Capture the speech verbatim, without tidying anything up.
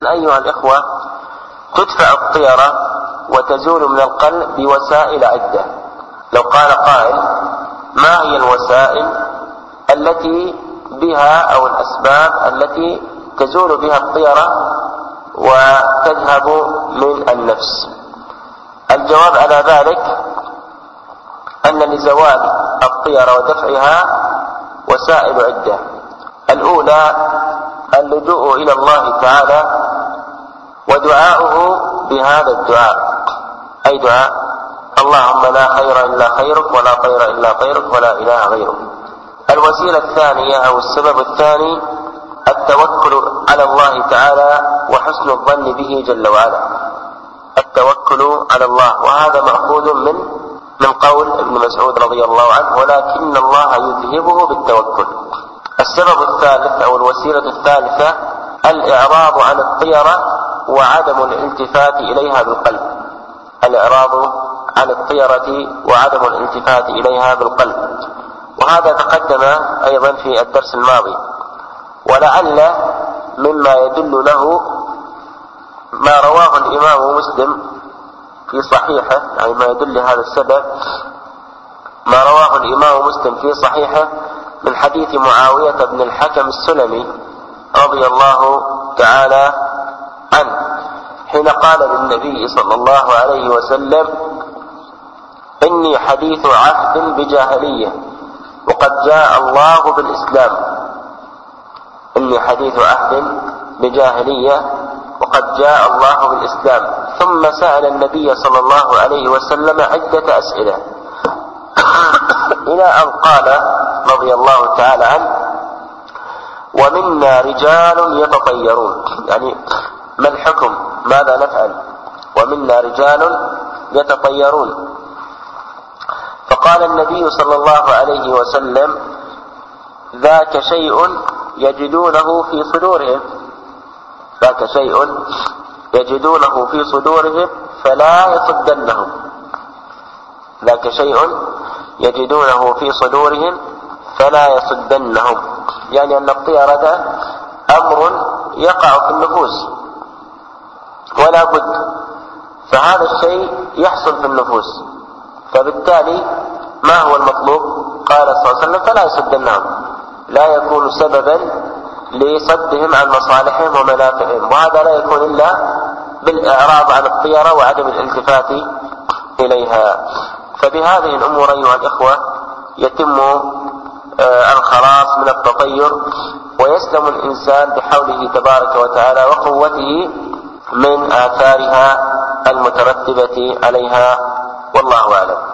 أيها الإخوة تدفع الطيرة وتزول من القلب بوسائل عدة. لو قال قائل ما هي الوسائل التي بها أو الأسباب التي تزول بها الطيرة وتذهب من النفس؟ الجواب على ذلك أن لزوال الطيرة ودفعها وسائل عدة. الأولى اللجوء إلى الله تعالى ودعاؤه بهذا الدعاء، أي دعاء اللهم لا خير إلا خيرك ولا طير إلا طيرك ولا إله غيرك. الوسيلة الثانية أو السبب الثاني التوكل على الله تعالى وحسن الظن به جل وعلا، التوكل على الله، وهذا مأخوذ من من قول ابن مسعود رضي الله عنه ولكن الله يذهبه بالتوكل. السبب الثالث أو الوسيلة الثالثة الإعراض عن الطيرة وعدم الالتفات إليها بالقلب، الإعراض عن الطيرة وعدم الالتفات إليها بالقلب، وهذا تقدم أيضا في الدرس الماضي. ولعل مما يدل له ما رواه الإمام مسلم في صحيحه، يعني ما يدل لهذا السبب ما رواه الإمام مسلم في صحيحه من حديث معاوية بن الحكم السلمي رضي الله تعالى عنه حين قال للنبي صلى الله عليه وسلم إني حديث عهد بجاهلية وقد جاء الله بالإسلام، إني حديث عهد بجاهلية وقد جاء الله بالإسلام. ثم سأل النبي صلى الله عليه وسلم عدة أسئلة إلى أن قال رضي الله تعالى عنه ومنا رجال يتطيرون، يعني ما الحكم، ماذا نفعل؟ ومنا رجال يتطيرون. فقال النبي صلى الله عليه وسلم ذاك شيء يجدونه في صدورهم، ذاك شيء يجدونه في صدورهم فلا يصدنهم، ذاك شيء يجدونه في صدورهم فلا يصدنهم، يعني أن الطيرة أمر يقع في النفوس ولا بد، فهذا الشيء يحصل في النفوس، فبالتالي ما هو المطلوب؟ قال صلى الله عليه وسلم فلا يصدنهم، لا يكون سببا لصدهم عن مصالحهم ومنافعهم، وهذا لا يكون إلا بالإعراض عن الطيرة وعدم الالتفات إليها. فبهذه الأمور أيها الإخوة يتم الخلاص من التطير ويسلم الإنسان بحوله تبارك وتعالى وقوته من آثارها المترتبة عليها، والله أعلم.